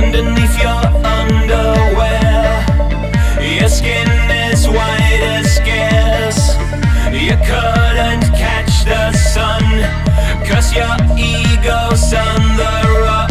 underneath your underwear. Your skin is white as scarce. You couldn't catch the sun, 'cause your ego's on the run.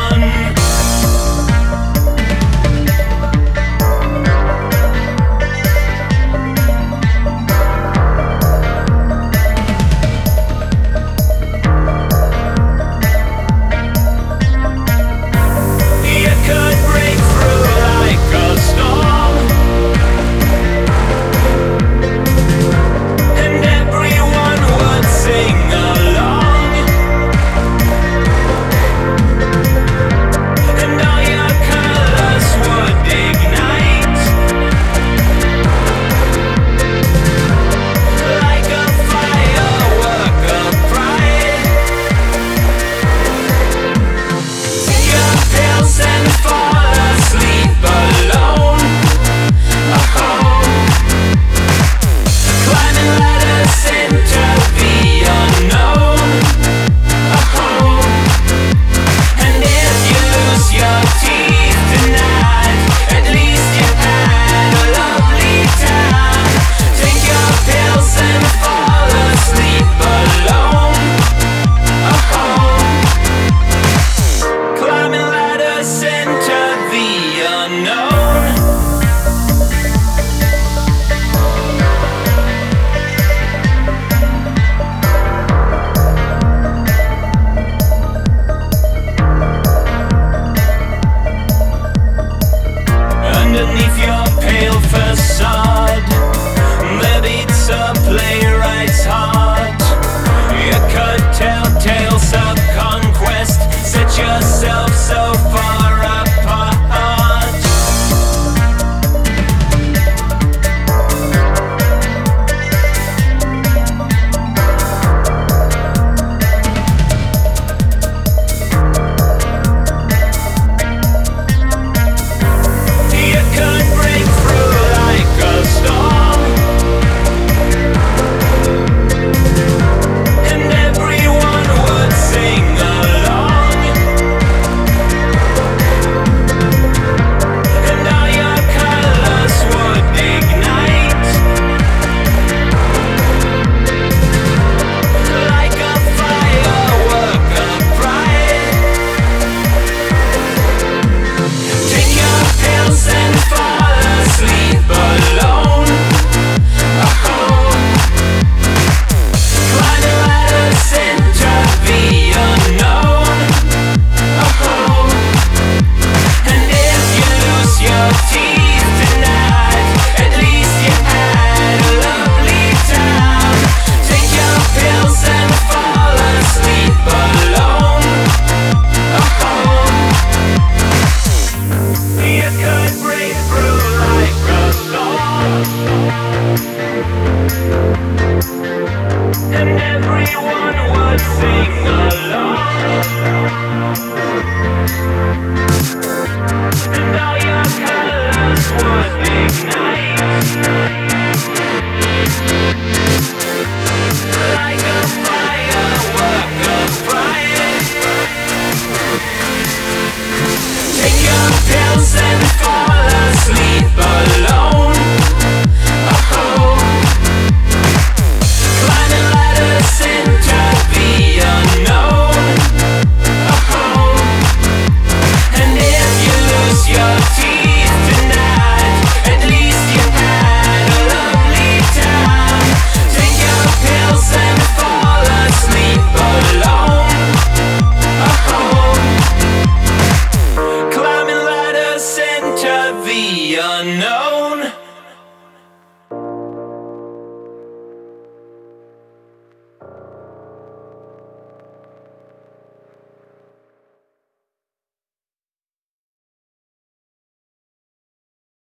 Underneath your pale facade, there beats a playwright's heart. You could tell tales of conquest, set yourself so far apart. And everyone would sing along, and all your colors would ignite like a firework of pride. Take your pills and fall